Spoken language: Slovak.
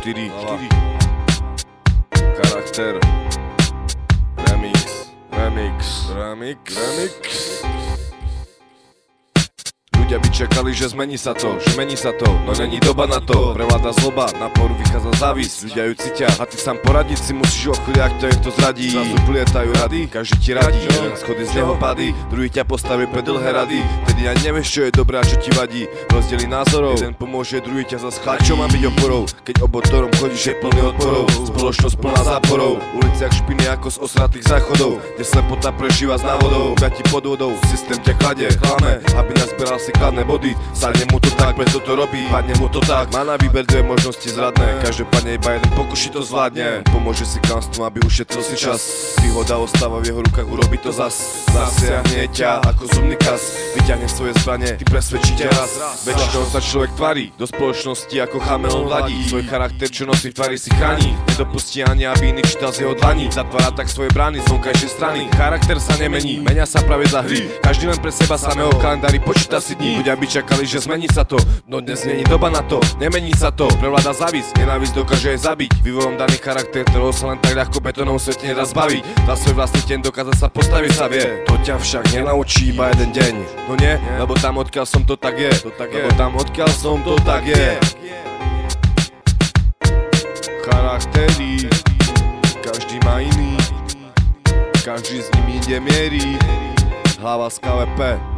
4. Charakter. Remix. Ľudia by čakali, že zmení sa to, no není doba na to. Prevláda zloba, na poru vychádza závisť, ľudia ju cítia a ty sám poradiť si musíš o chvíľach, ťa to zradí. Zrazu plietajú rady, každý ti radí, jeden schody z neho padí, druhý ťa postaví pre dlhé rady. Vtedy ani nevieš, čo je dobré a čo ti vadí. Rozdiely názorov, jeden pomôže, druhý ťa zas chláť. Čo má byť oporou, keď obotorom chodíš je plný odporov. Spoločnosť plná záporov, ulice jak špiny ako z osratých záchodov, kde slepota prežíva s návodou, ti pod vodou, systém ťa kladie, klame, aby nazbieral si kladné body. Sadne mu to tak, preto to robí, padne mu to tak. Má na výber dve možnosti zradné, každopádne iba jeden pokuši to zvládne. Pomôže si klamstvom, aby ušetril si čas, výhoda ostáva v jeho rukách, urobí to zas. Zasiahne ťa ako zubný kas, vyťahne svoje zbrane, ty presvedčí ťa raz. Väčšinou sa človek tvári, do spoločnosti ako chameleon vladí. Svoj charakter, čo nosí v tvári si chráni, nedopustí ani aby iný čítal z jeho dlaní. Zatvára tak svoje brány z vonkajšej strany. Charakter sa nemení, menia sa pravidlá hry, každý len pre seba samého v kalendári počíta si dní. Ľudia by čakali, že zmení sa to, no dnes není doba na to, nemení sa to. Prevláda závisť, nenávisť dokáže aj zabiť. Vývojom daný charakter, ktorého sa len tak ľahko betónom svete nedá zbaviť. Za svoj vlastný deň dokáza sa postaviť sa vie. To ťa však nenaučí iba jeden deň. No nie, lebo tam odkiaľ som to tak je, lebo tam odkiaľ som to tak je. Charaktery, každý má iný, každý z nimi ide mierí. Hlava z KVP.